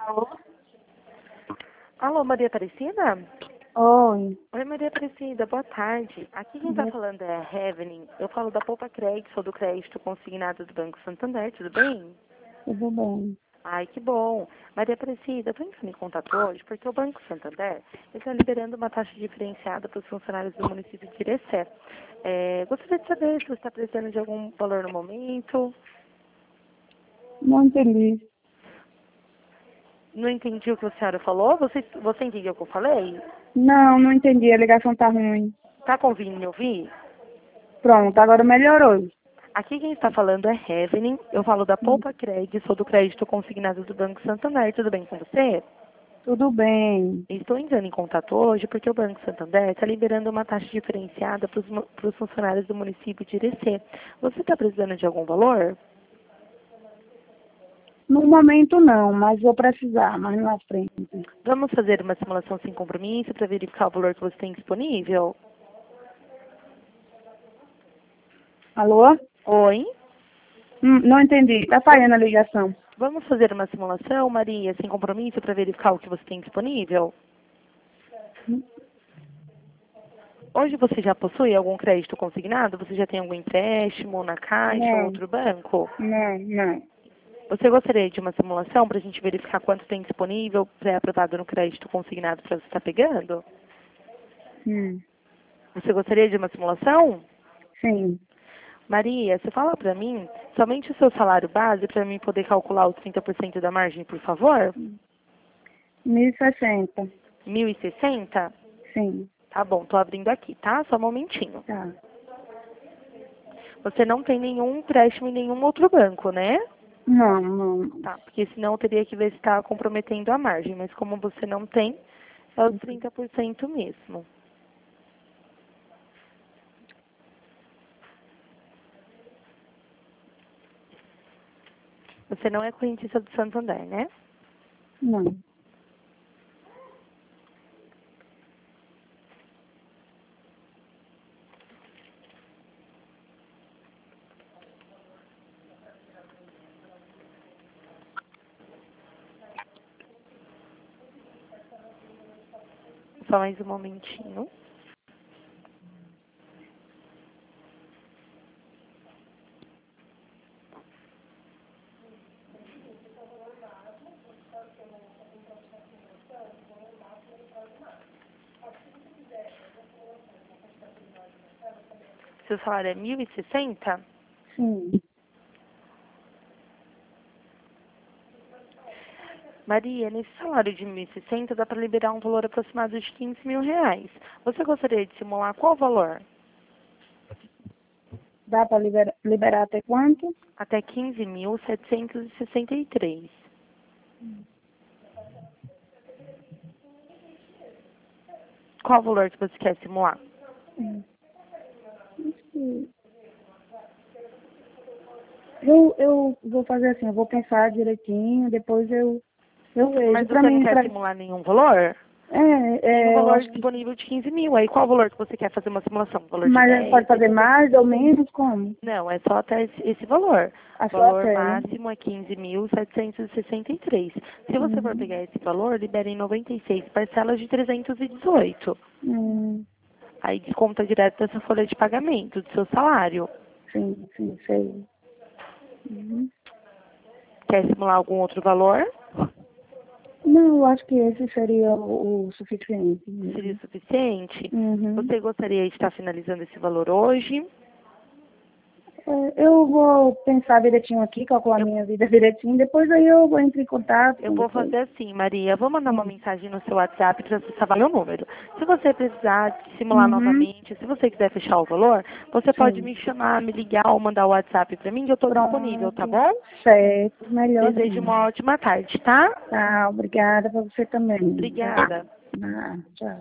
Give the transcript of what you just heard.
Alô? Alô, Maria Aparecida? Oi. Oi, Maria Aparecida, boa tarde. Aqui quem está falando é a Evelyn. Eu falo da Poupa Crédito, sou do crédito consignado do Banco Santander, tudo bem? Tudo bem. Ai, que bom. Maria Aparecida, eu estou entrando em contato hoje porque o Banco Santander está liberando uma taxa diferenciada para os funcionários do município de Irecé. Gostaria de saber se você está precisando de algum valor no momento. Não entendi. Não entendi o que a senhora falou. Você entendeu o que eu falei? Não entendi. A ligação tá ruim. Está conseguindo me ouvir? Pronto, agora melhorou. Aqui quem está falando é Evelyn, eu falo da Poupa Crédito, sou do crédito consignado do Banco Santander, tudo bem com você? Tudo bem. Estou entrando em contato hoje porque o Banco Santander está liberando uma taxa diferenciada para os funcionários do município de Irecê. Você está precisando de algum valor? No momento não, mas vou precisar mais na frente. Vamos fazer uma simulação sem compromisso para verificar o valor que você tem disponível? Alô? Oi? Não entendi. Tá falhando a ligação. Vamos fazer uma simulação, Maria, sem compromisso para verificar o que você tem disponível? Hoje você já possui algum crédito consignado? Você já tem algum empréstimo na Caixa ou Não, outro banco? não. Você gostaria de uma simulação para a gente verificar quanto tem disponível pré-aprovado no crédito consignado para você estar pegando? Você gostaria de uma simulação? Sim. Maria, você fala para mim somente o seu salário base para mim poder calcular os 30% da margem, por favor? 1.060. 1.060? Sim. Tá bom, tô abrindo aqui, tá? Só um momentinho. Tá. Você não tem nenhum empréstimo em nenhum outro banco, né? Não. Tá, porque senão eu teria que ver se está comprometendo a margem, mas como você não tem, é os 30% mesmo. Você não é correntista do Santander, né? Não. Só mais um momentinho. Seu salário é 1.060? Sim. Maria, nesse salário de 1.060 dá para liberar um valor aproximado de 15 mil reais. Você gostaria de simular qual valor? Dá para liberar até quanto? Até 15.763. Qual valor que você quer simular? Eu vou fazer assim, eu vou pensar direitinho, depois eu vejo. Mas Pra você não mim, quer simular nenhum valor? Tem um eu valor acho que. disponível de 15 mil. Aí qual valor que você quer fazer uma simulação? Valor de Mas pode 10? fazer mais ou menos, como? Não, é só até esse valor. A O sua valor até, né? máximo é 15.763. Se você for pegar esse valor, libera em 96 parcelas de 318. Hum, Aí desconta direto dessa folha de pagamento, do seu salário. sim, sei. Uhum. Quer simular algum outro valor? Não, eu acho que esse seria o suficiente. Seria suficiente? Uhum. Você gostaria de estar finalizando esse valor hoje? Eu vou pensar direitinho aqui, calcular a minha vida direitinho, depois aí eu entro em contato Eu com vou vocês. fazer assim, Maria. Vou mandar uma Sim. mensagem no seu WhatsApp para você saber meu número. Se você precisar simular Uhum. novamente, se você quiser fechar o valor, você pode Sim. me chamar, me ligar ou mandar o WhatsApp para mim, que eu estou disponível, tá Pronto. bom? Certo. Melhor Desejo ainda. uma ótima tarde, tá? Tá, obrigada para você também. Tá. Obrigada. Tchau.